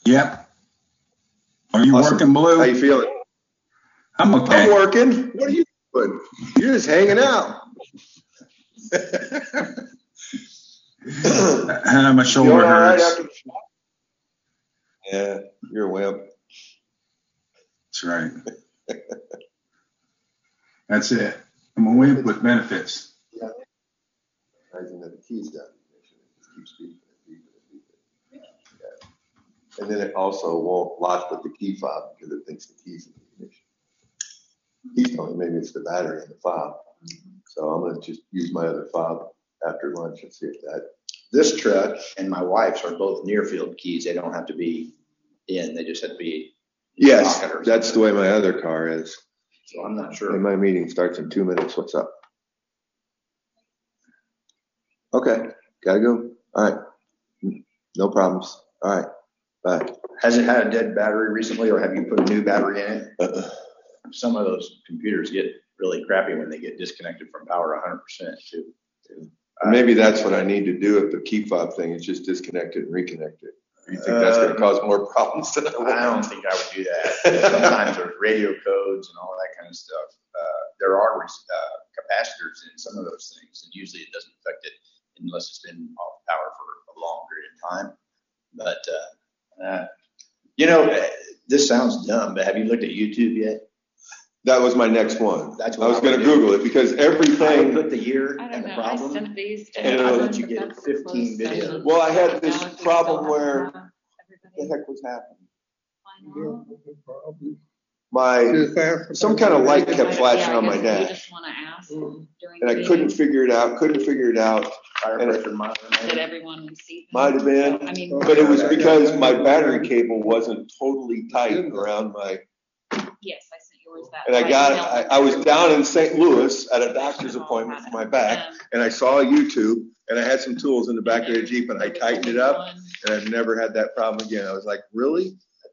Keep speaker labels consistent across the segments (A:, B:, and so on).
A: Yep. Are you
B: Awesome.
A: working, Blue?
B: How you feeling?
A: I'm okay.
B: I'm working. What are you doing? You're just hanging out.
A: My shoulder hurts.
B: Right yeah, you're a wimp.
A: That's right. That's it. I'm a wimp with benefits.
B: Yeah. Rising that the key's got ignition. It just keeps beeping and beeping and beeping. Yeah. And then it also won't lock with the key fob because it thinks the key's in the ignition. He's telling me maybe it's the battery in the fob. So I'm going to just use my other fob after lunch and see if that.
C: This truck and my wife's are both near field keys. They don't have to be in. They just have to be.
B: Yes, that's the way my other car is.
C: So I'm not sure.
B: And my meeting starts in 2 minutes. What's up? Okay, gotta go. All right, no problems. All right, bye.
C: Has it had a dead battery recently, or have you put a new battery in it? Some of those computers get really crappy when they get disconnected from power 100% too.
B: Maybe that's what I need to do if the key fob thing is just disconnect it and reconnect it. You think that's going to cause more problems than I want?
C: I don't think I would do that. Sometimes there's radio codes and all that kind of stuff. There are capacitors in some of those things, and usually it doesn't affect it unless it's been off power for a long period of time. But, this sounds dumb, but have you looked at YouTube yet?
B: That was my next one.
C: That's what
B: I was going to Google it because everything.
C: I put the year and the problem.
D: I sent these to
C: and I let you get 15 videos.
B: Well, I had this problem where what the heck was happening? Some kind of light kept flashing on my dash, and I couldn't figure it out.
C: Tire pressure monitor.
D: Did everyone receive?
B: Might have been, but it was because my battery cable wasn't totally tight around my.
D: Yes, I sent yours that.
B: And I was down in St. Louis at a doctor's appointment for my back, and I saw YouTube, and I had some tools in the back of the Jeep, and I tightened it up, and I've never had that problem again. I was like, really?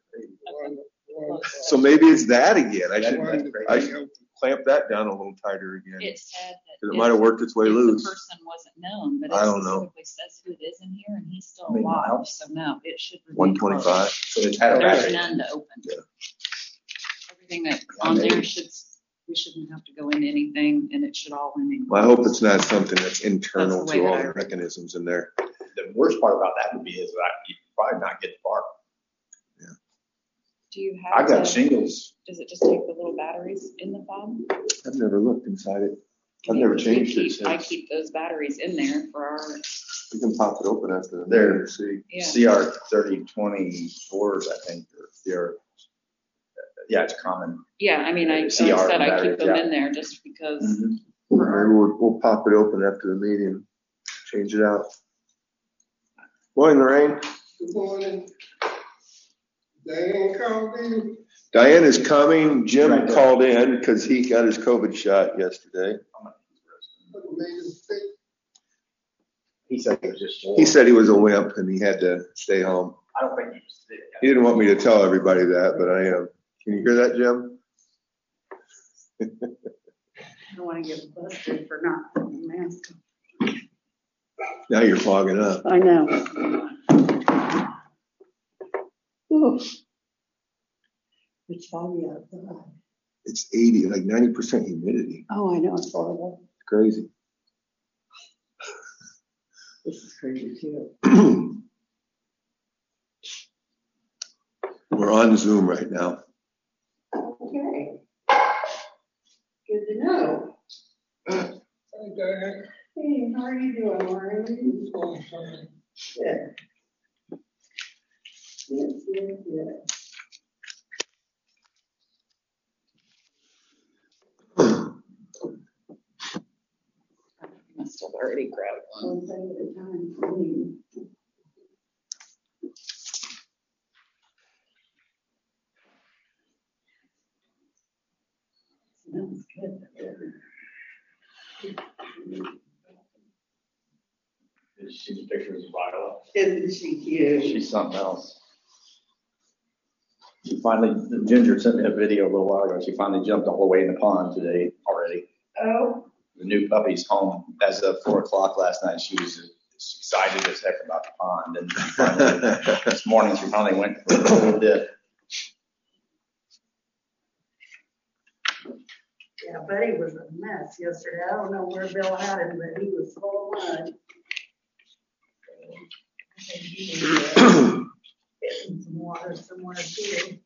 B: So maybe it's that again. I should clamp that down a little tighter again.
D: It said that
B: it might have worked its way loose.
D: The person wasn't known, but it
B: I don't know.
D: specifically says who it is in here, and he's still alive. So no, it should.
B: 125.
C: So it's had a
D: There's
C: battery.
D: none to open. Yeah. Everything that's on there we shouldn't have to go into anything, and it should all remain.
B: Well, I hope it's not something that's internal to all the mechanisms in there.
C: The worst part about that would be is that you probably not get far.
B: Yeah.
D: Do you have?
C: I got shingles.
D: Does it just take the little batteries in the fob?
B: I've never looked inside it. I've never changed it since.
D: I keep those batteries in there for our.
B: You can pop it open after the
C: there.
B: See.
D: Yeah.
C: CR3024s, I think, or CR. Yeah, it's common.
D: Yeah, I mean, I
C: CR
D: said I keep
C: batteries,
D: them in there just because.
B: Maybe we'll pop it open after the meeting, change it out. Morning, Lorraine.
E: Good morning. Diane called in.
B: Diane is coming. Jim called in because he got his COVID shot yesterday.
C: He said he was just.
B: He said he was a wimp and he had to stay home.
C: I don't think he was sick.
B: He didn't want me to tell everybody that, but I am. Can you hear that, Jim?
F: I don't want to get busted for not putting a mask on.
B: Now you're fogging up.
F: I know. Ooh. It's foggy outside.
B: It's 80, like 90% humidity.
F: Oh, I know. It's horrible.
B: It's crazy.
F: This is crazy too.
B: We're on Zoom right now.
F: Okay. Good to know.
E: Hi, Diane.
F: Hey, how are you doing, Lauren? Good. Good.
D: Must have already grabbed one.
F: One thing at a time for me. Smells good.
C: Did you see the pictures of Viola?
F: Isn't she cute?
C: She's something else. The Ginger sent me a video a little while ago. She finally jumped all the way in the pond today already.
F: Oh.
C: The new puppy's home as of 4:00 last night. She was is excited as heck about the pond. And finally, this morning she finally went for a little dip.
F: Yeah, Buddy was a mess yesterday. I don't know where Bill had him, but he was full of mud. I think he was getting some water somewhere too.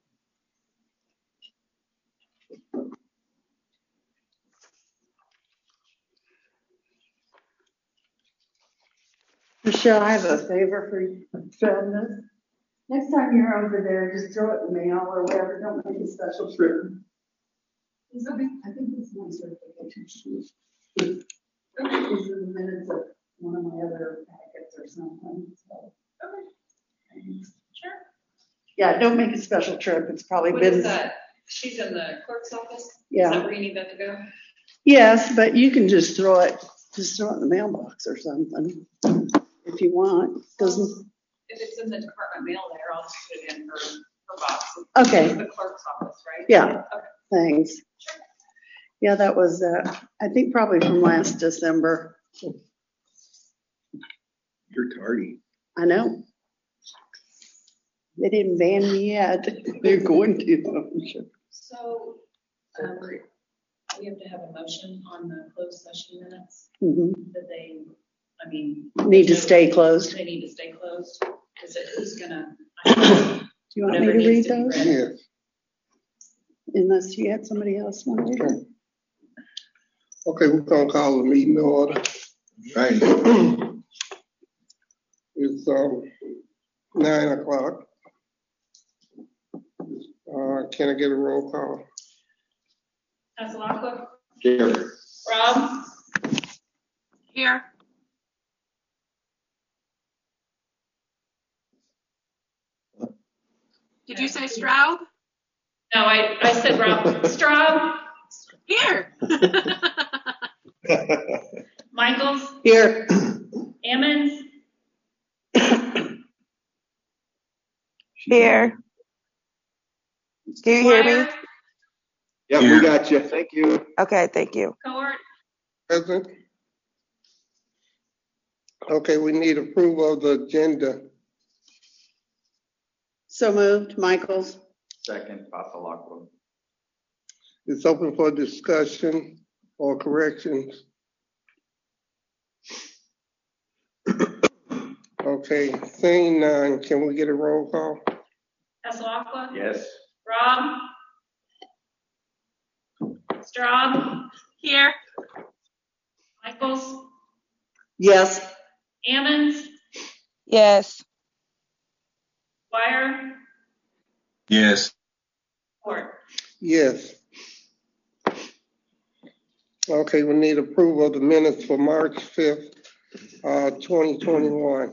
F: Michelle, I have a favor for you from this. Next time you're over there, just throw it in the mail or whatever. Don't make a special trip. I think this is my certification. This is the minutes of one of my other packets or something. So. Okay. Sure. Yeah, don't make a special trip. It's probably
D: What
F: been.
D: is that? She's in the clerk's office?
F: Yeah.
D: Is that where you need that to go?
F: Yes, but you can just throw it in the mailbox or something if you want. Doesn't.
D: If it's in the department mail there, I'll just put it in her box.
F: Okay.
D: It's the clerk's office, right?
F: Yeah.
D: Okay.
F: Thanks. Yeah, that was, I think probably from last December.
B: You're tardy.
F: I know. They didn't ban me yet. They're going to, I'm sure.
D: So, we have to have a motion on the closed session minutes that they,
F: Need to stay closed.
D: They need to stay closed. Is it, who's gonna?
F: Do you want me
D: whatever
F: to read
D: needs to be
F: those?
D: read.
B: Yes.
F: Unless you had somebody else want to read them.
E: Okay, we're gonna call the meeting to order.
B: Right.
E: It's 9:00. Can I get a roll call?
D: Asalakwa?
B: Here.
D: Rob?
G: Here. Did you say Straub?
D: No, I said Rob. Straub?
G: Here.
D: Michaels?
F: Here.
D: Ammons?
H: Here. Do you hear me?
D: Dwyer?
B: Yeah, we got you. Thank you.
H: Okay, thank you.
D: Court?
E: Present. Okay, we need approval of the agenda.
F: So moved, Michaels.
C: Second, Asalakwa.
E: It's open for discussion or corrections. Okay, seeing none, can we get a roll call?
D: Asalakwa?
C: Yes.
D: Rob? Straub?
G: Here.
D: Michaels?
F: Yes.
D: Ammons?
H: Yes.
D: Dwyer?
A: Yes.
D: Court?
E: Yes. Okay, we need approval of the minutes for March 5th, 2021.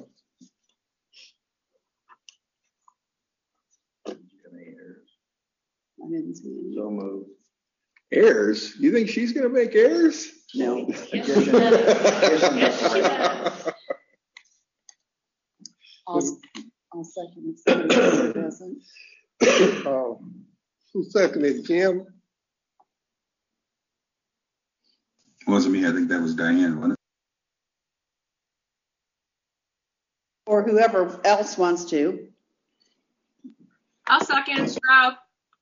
F: I didn't see any.
B: So moved.
I: Errors? You think she's going to make errors?
F: No.
D: Yes, she does. Yes, she does.
F: I'll second if somebody else doesn't.
E: Who seconded, Jim?
A: It wasn't me. I think that was Diane, wasn't it?
F: Or whoever else wants to.
G: I'll second Straub.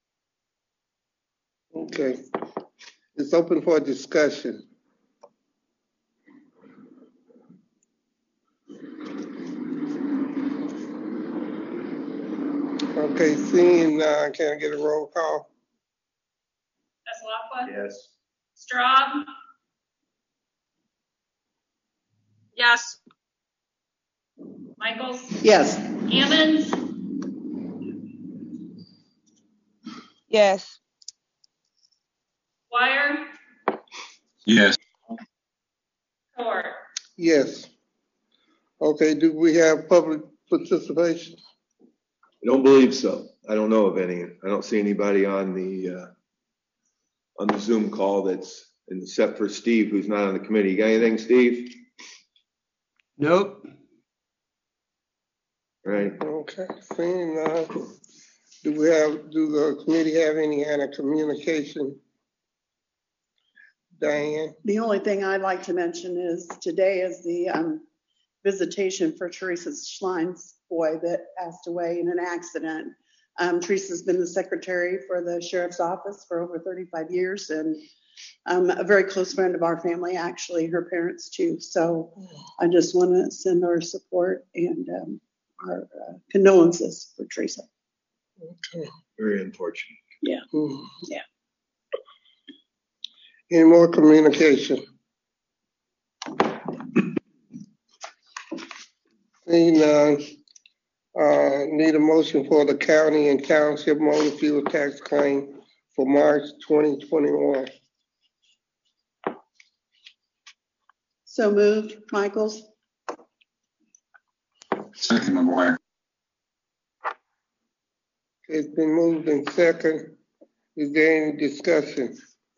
E: Okay. It's open for discussion. Okay, seeing can I get a roll call?
D: Asalakwa?
C: Yes.
D: Straub?
G: Yes.
D: Michaels?
F: Yes.
D: Ammons?
H: Yes.
D: Dwyer?
A: Yes.
D: Court?
E: Yes. Okay, do we have public participation?
I: I don't believe so. I don't know of any. I don't see anybody on the Zoom call that's except for Steve, who's not on the committee. You got anything, Steve?
J: Nope.
I: Right.
E: Okay, seeing do the committee have any kind of communication? Diane?
F: The only thing I'd like to mention is today is the visitation for Teresa Schlein's boy that passed away in an accident. Teresa's been the secretary for the sheriff's office for over 35 years and a very close friend of our family, actually, her parents too. So I just want to send our support and our condolences for Teresa.
E: Okay.
I: Very unfortunate.
F: Yeah.
E: Mhm.
F: Yeah.
E: Any more communication? Seeing none, need a motion for the county and township motor fuel tax claim for March 2021.
F: So moved, Michaels.
A: Second, McGuire.
E: It's been moved in second. Is there any discussion?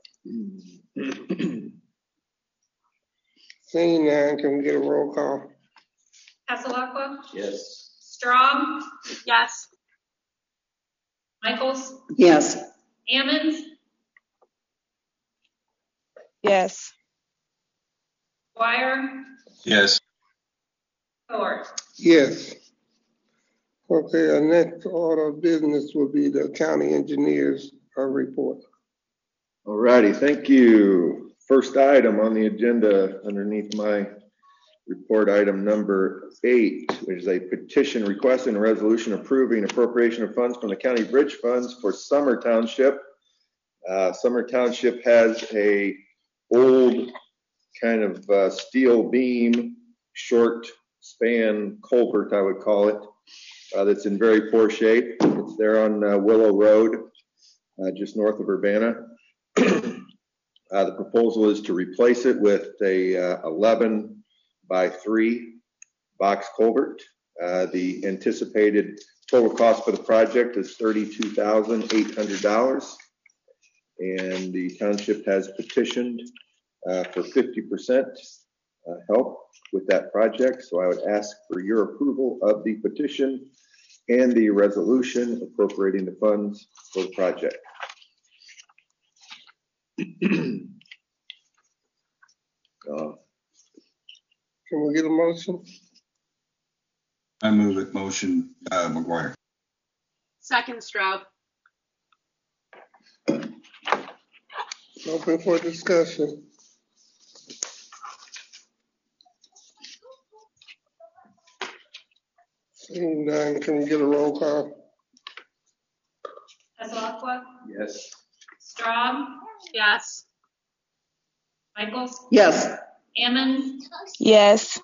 E: Seeing none, can we get a roll call?
G: Hasselakwa,
C: Yes.
G: Strong, yes. Michaels,
F: Yes.
G: Ammons,
H: Yes.
G: Dwyer,
A: Yes.
G: Thor.
E: Yes. Okay, our next order of business will be the county engineer's report.
I: All righty, thank you. First item on the agenda underneath my report, item number 8, which is a petition requesting a resolution approving appropriation of funds from the county bridge funds for Summer Township. Summer Township has a old kind of steel beam, short span culvert, I would call it, that's in very poor shape. It's there on Willow Road, just north of Urbana. The proposal is to replace it with a 11 by 3 box culvert. The anticipated total cost for the project is $32,800, and the township has petitioned for 50% help with that project. So I would ask for your approval of the petition and the resolution appropriating the funds for the project.
E: Can we get a motion?
A: I move it. Motion, McGuire.
G: Second, Stroud.
E: Open for discussion. Seeing none, can we get a roll call?
G: Hasselakwa,
C: Yes.
G: Strong, yes. Michaels,
F: Yes.
G: Ammons,
H: Yes.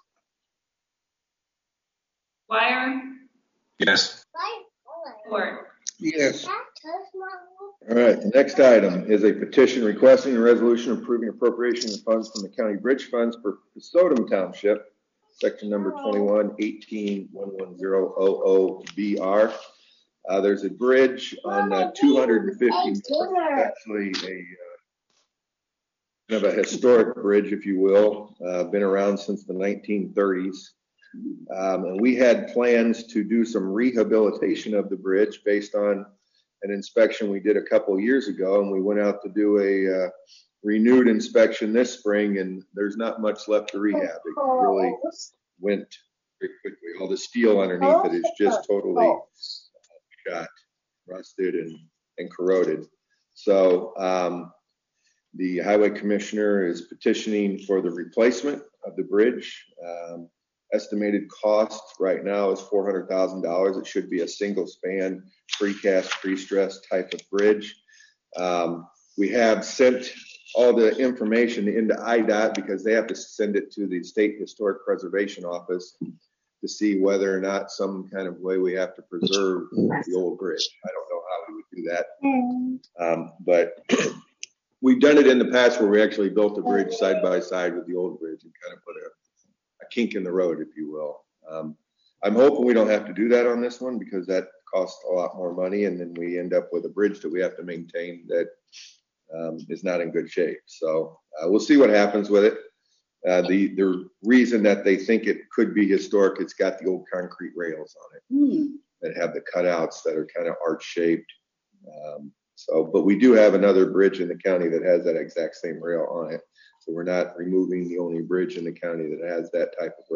G: Dwyer,
A: Yes.
G: Thor.
E: Yes.
I: All right, the next item is a petition requesting a resolution approving appropriation of funds from the county bridge funds for Sodom Township, section number 21-18-11000BR. There's a bridge on 250, actually kind of a historic bridge, if you will, been around since the 1930s. And we had plans to do some rehabilitation of the bridge based on an inspection we did a couple of years ago, and we went out to do a renewed inspection this spring, and there's not much left to rehab. It really went very quickly. All the steel underneath it is just totally shot, rusted, and corroded. So the highway commissioner is petitioning for the replacement of the bridge. Estimated cost right now is $400,000. It should be a single span, precast, pre-stressed type of bridge. We have sent all the information into IDOT because they have to send it to the State Historic Preservation Office to see whether or not some kind of way we have to preserve the old bridge. I don't know how we would do that. But we've done it in the past where we actually built a bridge side by side with the old bridge and kind of put a kink in the road, if you will. I'm hoping we don't have to do that on this one because that costs a lot more money, and then we end up with a bridge that we have to maintain that is not in good shape. So we'll see what happens with it. The reason that they think it could be historic, it's got the old concrete rails on it that have the cutouts that are kind of arch shaped. But we do have another bridge in the county that has that exact same rail on it. So we're not removing the only bridge in the county that has that type of rail on it.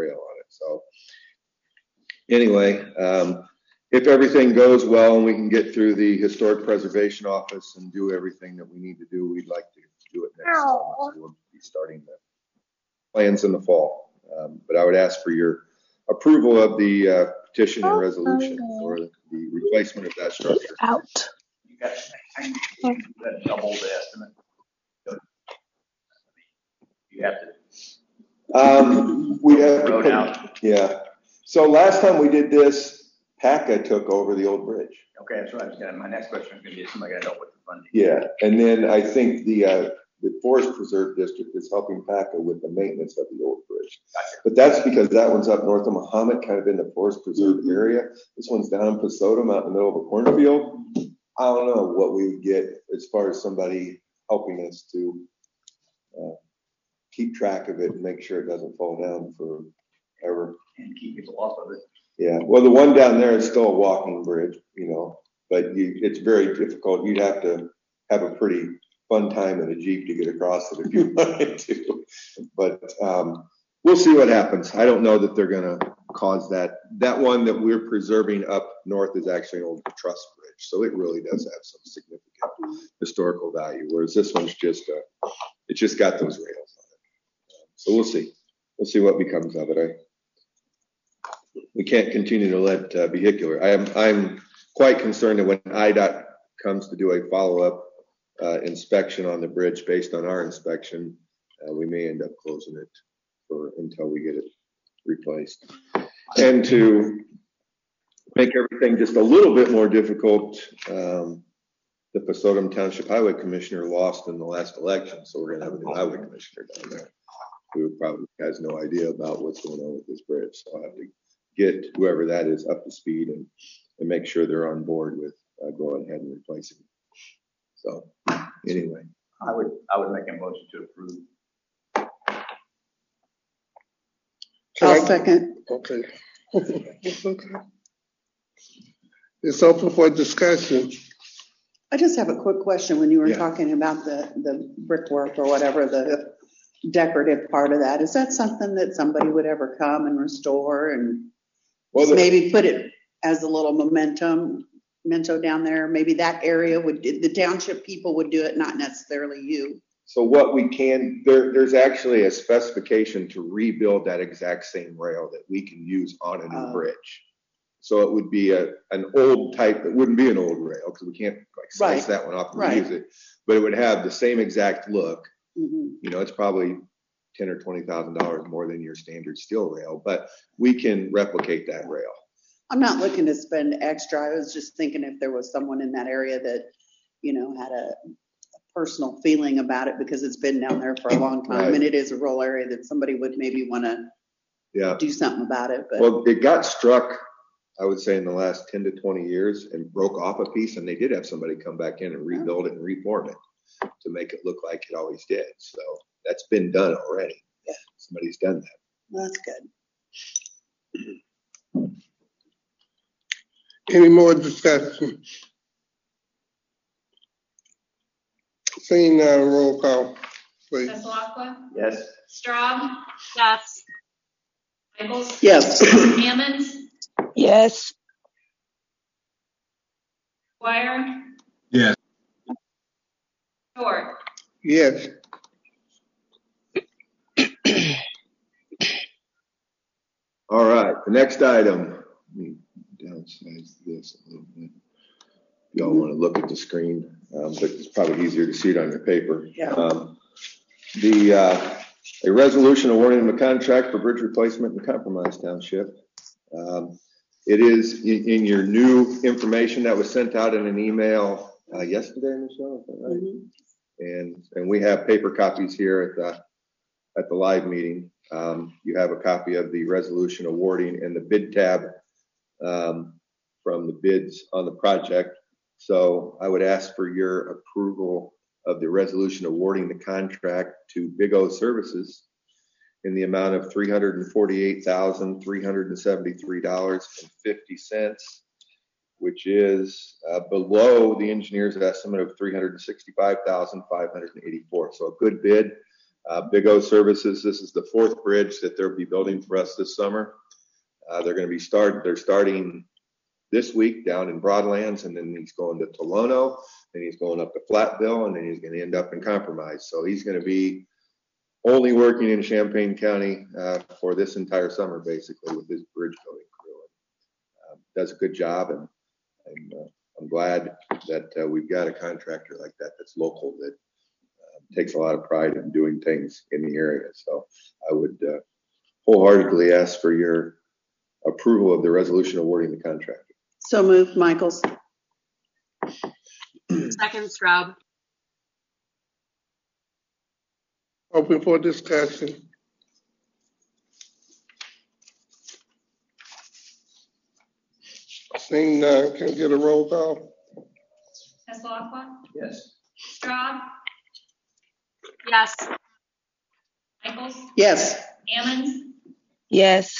I: it. So anyway, if everything goes well and we can get through the historic preservation office and do everything that we need to do, we'd like to do it next summer. So we'll be starting the plans in the fall. But I would ask for your approval of the petition and resolution for the replacement of that structure.
H: Out.
C: You got double the estimate. You have to.
I: We have to
C: Road
I: put,
C: out.
I: yeah. So last time we did this, PACA took over the old bridge.
C: Okay, that's what I was gonna, my next question is gonna be, is somebody gonna help with the funding?
I: Yeah, and then I think the Forest Preserve District is helping PACA with the maintenance of the old bridge.
C: Gotcha.
I: But that's because that one's up north of Mahomet, kind of in the Forest Preserve area. This one's down in Pasodum, out in the middle of a cornfield. I don't know what we would get as far as somebody helping us to keep track of it and make sure it doesn't fall down forever.
C: And keep people off of it.
I: Yeah, well, the one down there is still a walking bridge, but it's very difficult. You'd have to have a pretty fun time in a Jeep to get across it if you wanted to. But we'll see what happens. I don't know that they're going to cause that. That one that we're preserving up north is actually an old truss bridge, so it really does have some significant historical value, whereas this one's just got those rails on it. So we'll see. We'll see what becomes of it. We can't continue to let vehicular. I'm quite concerned that when IDOT comes to do a follow-up inspection on the bridge based on our inspection, we may end up closing it until we get it replaced. And to make everything just a little bit more difficult, the Pasodum Township Highway Commissioner lost in the last election, so we're going to have a new highway commissioner down there who probably has no idea about what's going on with this bridge. So I'll have to get whoever that is up to speed and make sure they're on board with going ahead and replacing it. So anyway,
C: I would make a motion to approve.
F: I'll second.
E: Okay. It's open for discussion.
F: I just have a quick question. When you were
I: Yeah.
F: talking about the brickwork or whatever, the decorative part of that, is that something that somebody would ever come and restore and maybe put it as a little memento down there? Maybe that area the township people would do it, not necessarily you.
I: So what we can, there's actually a specification to rebuild that exact same rail that we can use on a new bridge. So it would be an old type, it wouldn't be an old rail because we can't slice that one off and reuse it, but it would have the same exact look.
F: Mm-hmm.
I: It's probably $10,000 or $20,000 more than your standard steel rail, but we can replicate that rail.
F: I'm not looking to spend extra. I was just thinking if there was someone in that area that, had a personal feeling about it because it's been down there for a long time, and it is a rural area that somebody would maybe want to do something about it. But
I: well, it got struck, I would say, in the last 10 to 20 years and broke off a piece, and they did have somebody come back in and rebuild it and reform it to make it look like it always did. So that's been done already. Yeah, somebody's done that.
F: Well, that's good.
E: Any more discussion? Seeing none, roll call, please.
G: Besalacqua?
C: Yes.
G: Straub?
H: Yes.
G: Michaels?
F: Yes.
G: Hammond?
H: Yes.
G: Dwyer?
A: Yes.
G: Short?
E: Yes.
I: All right, the next item. Let me downsize this a little bit. Y'all want to look at the screen, but it's probably easier to see it on your paper.
F: Yeah.
I: A resolution awarding the contract for bridge replacement in Compromise Township. It is in your new information that was sent out in an email yesterday, Michelle, is that right?
F: Mm-hmm.
I: And we have paper copies here at the live meeting. You have a copy of the resolution awarding and the bid tab from the bids on the project. So I would ask for your approval of the resolution awarding the contract to Big O Services in the amount of $348,373.50, which is below the engineer's estimate of $365,584. So a good bid. Big O Services, this is the 4th bridge that they'll be building for us this summer. They're starting this week down in Broadlands, and then he's going to Tolono, then he's going up to Flatville, and then he's going to end up in Compromise. So he's going to be only working in Champaign County for this entire summer, basically, with this bridge building crew. Does a good job, and I'm glad that we've got a contractor like that that's local, that takes a lot of pride in doing things in the area. So I would wholeheartedly ask for your approval of the resolution awarding the contract.
F: So moved, Michaels.
H: Second, Straub.
E: Open for discussion. Seeing none, can I get a roll call?
G: Hasselhoff,
C: Yes.
G: Straub,
H: Yes.
G: Michaels,
F: Yes.
G: Ammons,
H: Yes.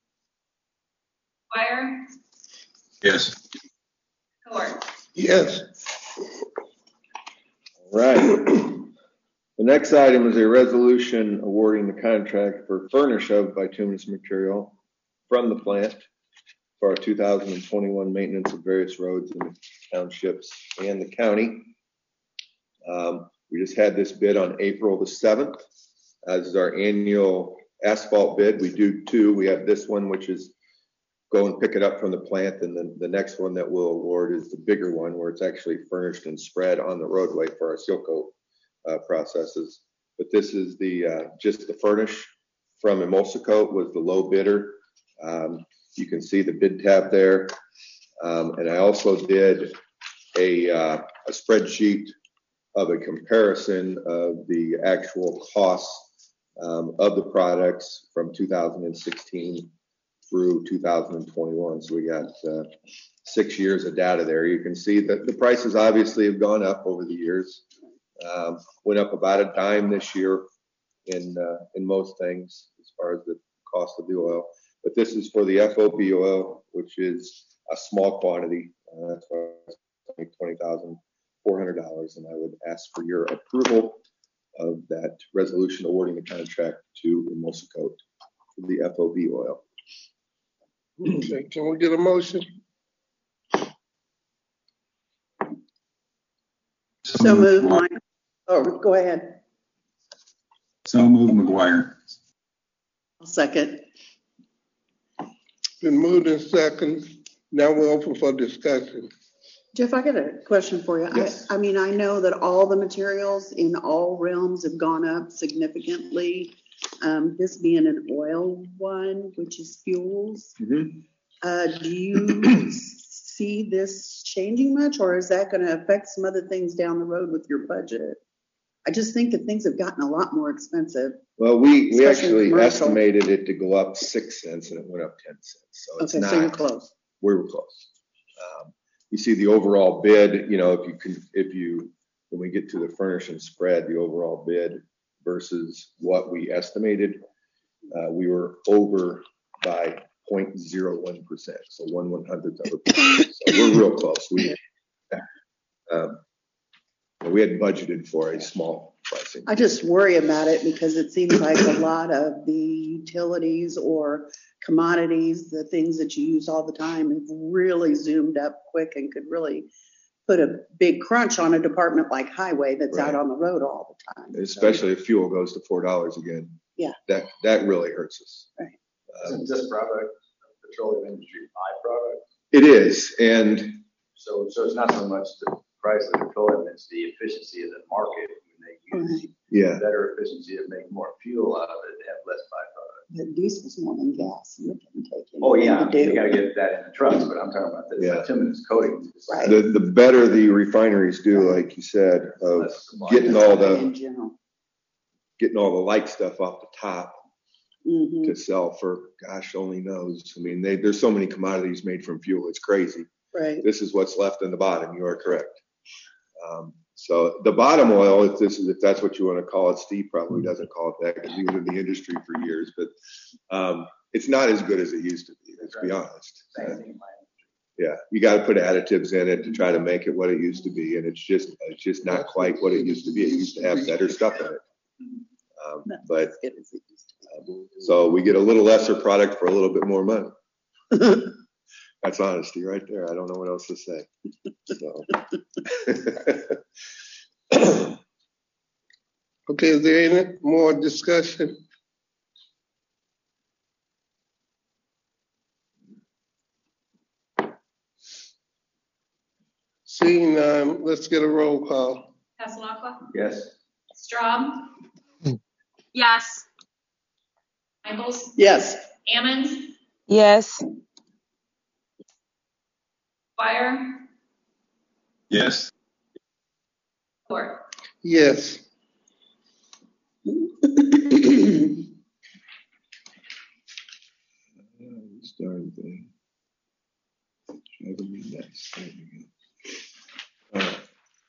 G: Dwyer,
A: Yes.
G: Howard.
E: Yes.
I: All right. The next item is a resolution awarding the contract for furnish of bituminous material from the plant for our 2021 maintenance of various roads in the townships and the county. We just had this bid on April the 7th. As is our annual asphalt bid, we do 2. We have this one, which is go and pick it up from the plant, and then the next one that we'll award is the bigger one, where it's actually furnished and spread on the roadway for our seal coat processes. But this is the just the furnish from Emulsicoat was the low bidder. You can see the bid tab there, and I also did a spreadsheet of a comparison of the actual costs of the products from 2016 through 2021. So we got 6 years of data there. You can see that the prices obviously have gone up over the years. Went up about a dime this year in most things as far as the cost of the oil. But this is for the FOB oil, which is a small quantity. That's why it's $20,400, and I would ask for your approval of that resolution awarding the contract to Emulsicoat for the FOB oil.
E: Okay, can we get a motion?
F: So moved, Mike. Oh, go ahead.
A: So moved, McGuire.
F: I'll second.
E: Been moved in second. Now we're open for discussion.
F: Jeff, I got a question for you.
I: Yes.
F: I mean, I know that all the materials in all realms have gone up significantly. This being an oil one, which is fuels.
I: Mm-hmm.
F: Do you see this changing much, or is that going to affect some other things down the road with your budget? I just think that things have gotten a lot more expensive.
I: Well, we
F: Especially
I: actually
F: commercial.
I: estimated it to go up 6 cents, and it went up 10 cents. So it's
F: Okay,
I: not.
F: so you're close.
I: We were close. You see the overall bid. You know, when we get to the furnish and spread, the overall bid versus what we estimated, we were over by 0.01%, so 1/100th of a percent. So we're real close. We had budgeted for a small pricing.
F: I just worry about it because it seems like a lot of the utilities or commodities, the things that you use all the time, have really zoomed up quick and could really put a big crunch on a department like highway that's out on the road all the time.
I: Especially if fuel goes to $4 again.
F: Yeah.
I: That really hurts us.
F: Right.
C: Isn't this product a petroleum industry byproduct?
I: It is, and
C: So it's not so much the price of petroleum, it's the efficiency of the market. When they use
I: yeah.
C: better efficiency to make more fuel out of it, they have less byproduct.
F: The diesel's more than gas. You can take it.
C: Oh yeah, you got to get that in the trucks, but I'm talking about the bituminous coating.
F: Right.
I: The better the refineries do, like you said, of getting all the light stuff off the top to sell for gosh only knows. I mean, there's so many commodities made from fuel, it's crazy.
F: Right.
I: This is what's left in the bottom. You are correct. So the bottom oil, if that's what you want to call it, Steve probably doesn't call it that because he was in the industry for years, but it's not as good as it used to be. Let's be honest. Yeah, you got to put additives in it to try to make it what it used to be, and it's just not quite what it used to be. It used to have better stuff in it. But so we get a little lesser product for a little bit more money. That's honesty right there. I don't know what else to say. So.
E: Okay, is there any more discussion? Seeing none, let's get a roll call.
G: Passalacqua,
B: Yes.
G: Straub,
H: Yes.
G: Michaels,
F: Yes.
G: Ammons,
H: Yes.
G: Dwyer,
A: Yes.
G: Court.
E: Yes.
I: This darn thing. Driving me nuts. There we go. All right.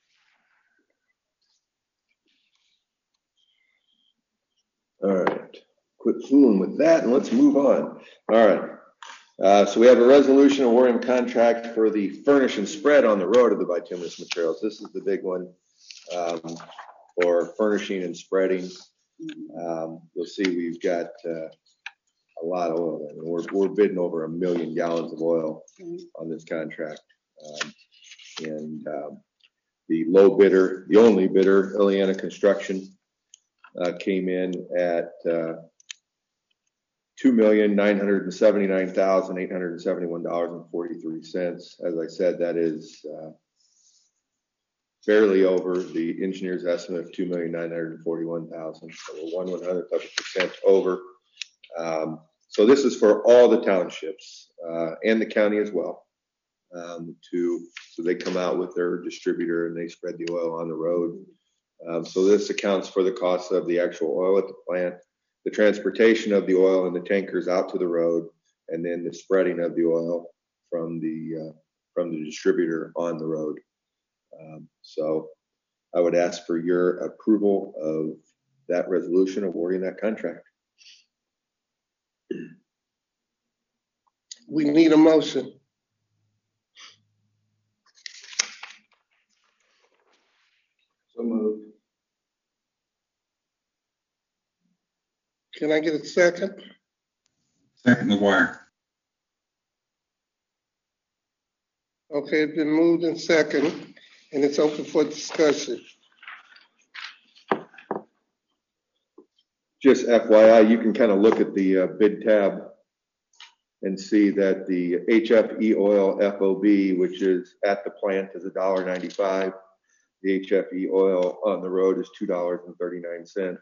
I: All right. Quit fooling with that and let's move on. All right. So we have a resolution awarding contract for the furnish and spread on the road of the bituminous materials. This is the big one for furnishing and spreading. You'll see we've got a lot of oil. I mean, we're bidding over 1 million gallons of oil on this contract. The low bidder, the only bidder, Ileana Construction, came in at $2,979,871.43. As I said, that is barely over the engineer's estimate of $2,941,000. So we're 1/100% over. So this is for all the townships and the county as well. So they come out with their distributor and they spread the oil on the road. So this accounts for the cost of the actual oil at the plant, the transportation of the oil and the tankers out to the road, and then the spreading of the oil from the distributor on the road. So I would ask for your approval of that resolution awarding that contract.
E: We need a motion.
B: So moved.
E: Can I get a second?
A: Second, McGuire.
E: Okay, it's been moved and second, and it's open for discussion.
I: Just FYI, you can kind of look at the bid tab and see that the HFE oil FOB, which is at the plant, is $1.95. The HFE oil on the road is $2.39.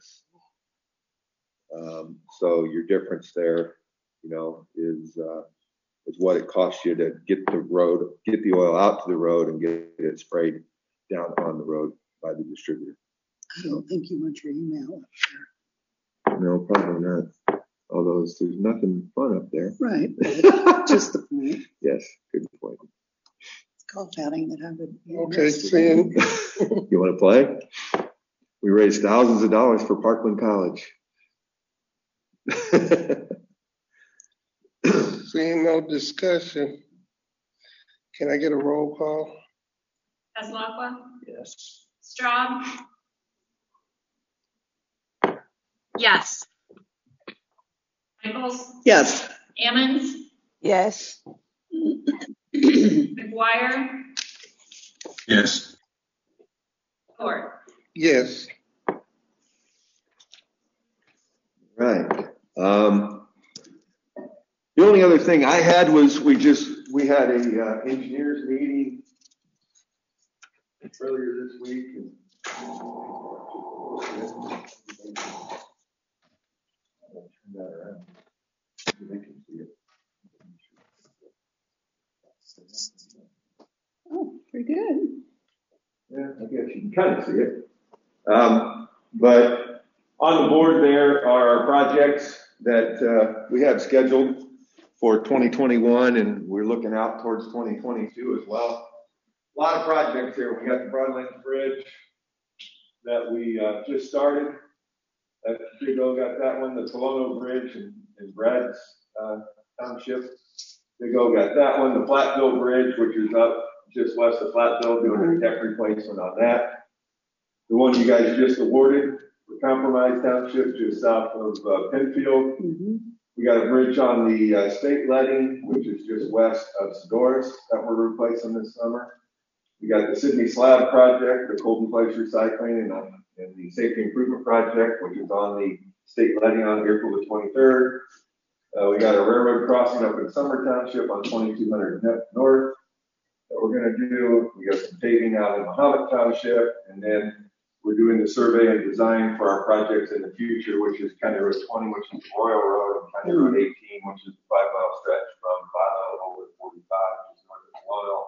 I: So your difference there, is what it costs you to get the oil out to the road and get it sprayed down on the road by the distributor.
F: I don't think you want your email up there.
I: No, probably not. Although there's nothing fun up there.
F: Right. Just the point.
I: Yes, good point.
F: It's called outing that I would.
E: Okay, seeing.
I: You want to play? We raised thousands of dollars for Parkland College.
E: Seeing no discussion, can I get a roll call?
G: Passalacqua,
B: Yes.
G: Straub,
H: Yes.
G: Michaels,
F: Yes.
G: Ammons,
H: Yes.
G: McGuire,
A: Yes.
G: Court.
E: Yes.
I: Right. The only other thing I had was we had a engineers meeting earlier this week. And I'll turn that around so they can see it.
F: Oh, pretty good.
I: Yeah, I guess you can kind of see it. But on the board there are projects that we have scheduled for 2021, and we're looking out towards 2022 as well. A lot of projects here. We got the Broadlands Bridge that we just started. Big O got that one. The Tolono Bridge in Brad's Township. Big O got that one. The Flatville Bridge, which is up just west of Flatville, doing a deck replacement on that. The one you guys just awarded for Compromise Township, just south of Penfield.
F: Mhm.
I: We got a bridge on the state letting, which is just west of Sedoris, that we're replacing this summer. We got the Sydney Slab Project, the Colton Place Recycling, and the Safety Improvement Project, which is on the state letting on April the 23rd. We got a railroad crossing up in Summer Township on 2200 North that we're going to do. We got some paving out in Mahomet Township, and then we're doing the survey and design for our projects in the future, which is County Road 20, which is Royal Road, and County Road 18, which is the 5-mile stretch from Bonnell over to 45, which is north of Royal.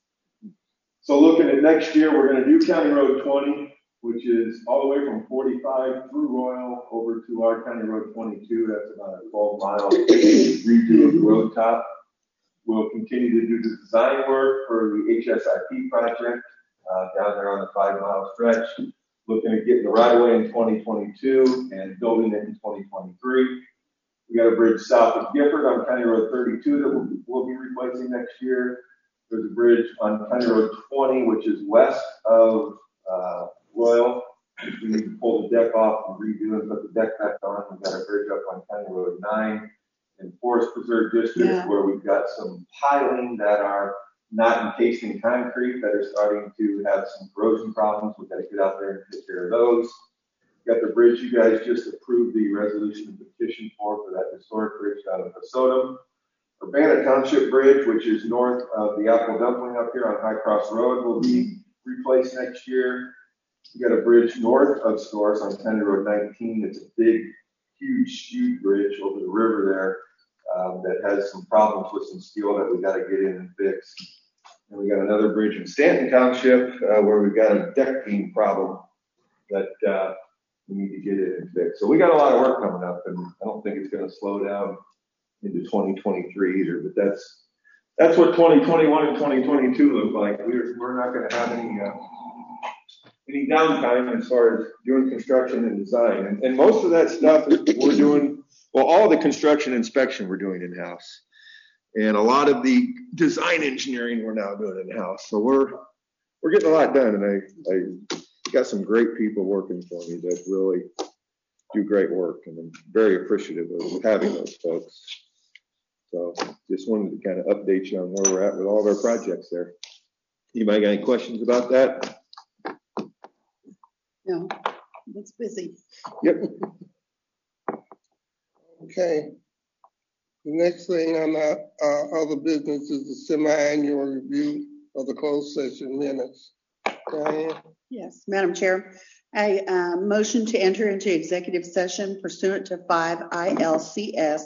I: So looking at next year, we're going to do County Road 20, which is all the way from 45 through Royal over to our County Road 22. That's about a 12-mile redo of the road top. We'll continue to do the design work for the HSIP project down there on the 5-mile stretch. Looking at getting the right of way in 2022 and building it in 2023. We got a bridge south of Gifford on County Road 32 that we'll be replacing next year. There's a bridge on County Road 20, which is west of Royal. We need to pull the deck off and redo and put the deck back on. We've got a bridge up on County Road 9 in Forest Preserve District, where we've got some piling that are not encased in concrete that are starting to have some corrosion problems. We've got to get out there and take care of those. We've got the bridge you guys just approved the resolution and petition for that historic bridge out of Minnesota. Urbana Township Bridge, which is north of the Apple Dumpling up here on High Cross Road, will be replaced next year. We got a bridge north of Source on County Road 19. It's a big, huge bridge over the river there that has some problems with some steel that we got to get in and fix. And we got another bridge in Stanton Township where we've got a deck beam problem that we need to get in and fix. So we got a lot of work coming up, and I don't think it's going to slow down into 2023 either. But that's what 2021 and 2022 look like. We're not going to have any downtime as far as doing construction and design. And most of that stuff we're doing, well, all the construction inspection we're doing in-house. And a lot of the design engineering we're now doing in-house. So we're getting a lot done, and I got some great people working for me that really do great work, and I'm very appreciative of having those folks. So just wanted to kind of update you on where we're at with all of our projects there. Anybody got any questions about that?
F: No, it's busy.
I: Yep.
E: Okay. The next thing on our other business is the semi-annual review of the closed session minutes. Diane?
F: Yes, Madam Chair, I motion to enter into executive session pursuant to 5 ILCS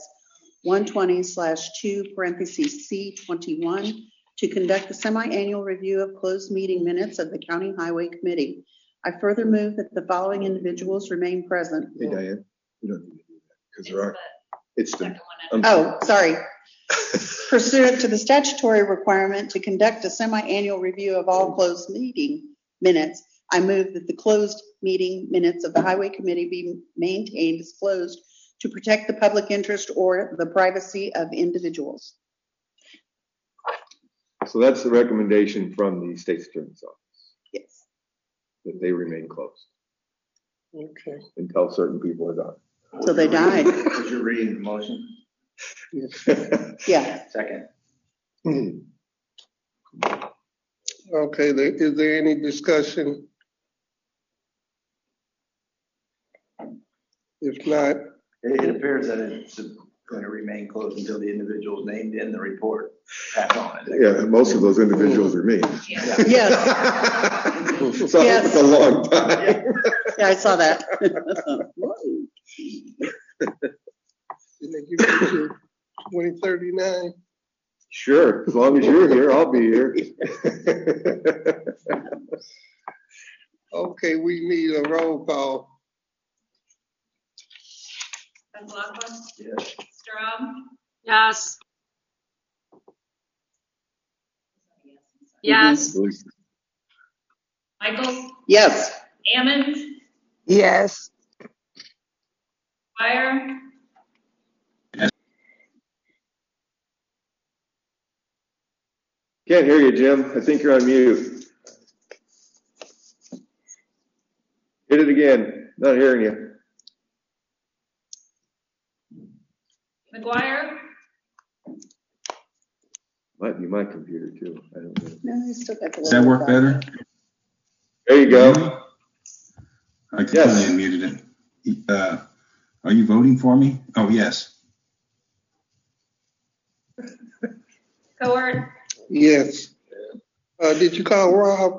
F: 120/2 C21 to conduct the semi-annual review of closed meeting minutes of the County Highway Committee. I further move that the following individuals remain present.
I: Hey, Diane, we don't need to do that because there are. It's the.
F: Oh, sorry. Pursuant to the statutory requirement to conduct a semi-annual review of all closed meeting minutes, I move that the closed meeting minutes of the Highway Committee be maintained as closed to protect the public interest or the privacy of individuals.
I: So that's the recommendation from the State's Attorney's Office.
F: Yes.
I: That they remain closed.
E: Okay.
I: Until certain people are done.
F: So they died.
C: Was you reading the motion?
F: Yeah.
C: Second.
E: Okay, is there any discussion? If not,
C: It appears that it's going to remain closed until the individual is named in the report. Pass on it.
I: Yeah, most of those individuals are me.
F: Yes.
I: So
F: Yes.
I: it's a long time.
F: Yeah, I saw that.
E: did they give you to 2039?
I: Sure, as long as you're here, I'll be here.
E: Okay, we need a roll call.
G: McLaughlin?
C: Yes.
G: Strom?
H: Yes. Yes.
G: Michaels?
F: Yes.
G: Ammons?
H: Yes.
G: Fire?
I: Can't hear you, Jim. I think you're on mute. Hit it again. Not hearing you.
G: McGuire,
I: Might be my computer too. I don't know.
F: No, you still got the.
A: Does that work better?
I: There you go.
A: I completely unmuted it. Are you voting for me? Oh, yes.
G: Howard,
E: Yes. Did you call Rob?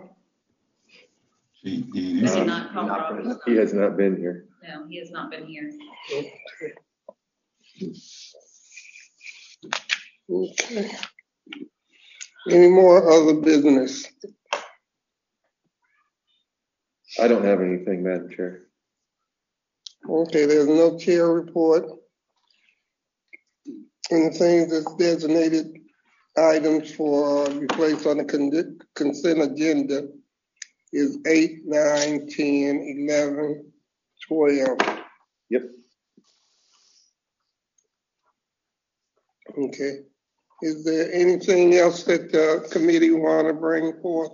D: Does he not call Rob?
I: He has not been here.
D: No, he has not been here.
E: Okay. Any more other business?
I: I don't have anything, Madam Chair.
E: Okay, there's no chair report. And the things that's designated items for be placed on the consent agenda is 8, 9, 10, 11, 12.
I: Yep.
E: Okay. Is there anything else that the committee want to bring forth?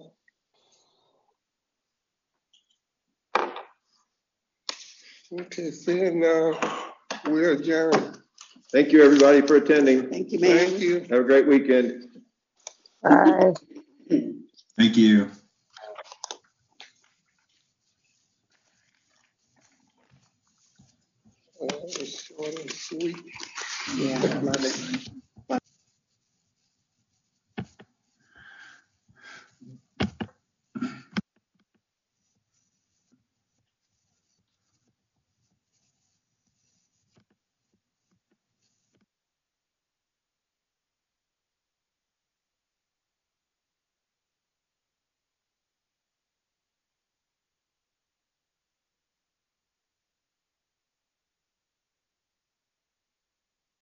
E: Okay, seeing we're adjourned.
I: Thank you, everybody, for attending.
F: Thank you, ma'am.
E: Thank you.
I: Have a great weekend.
H: Bye.
A: Thank you.
E: It's short and sweet.
F: Yeah, I love it.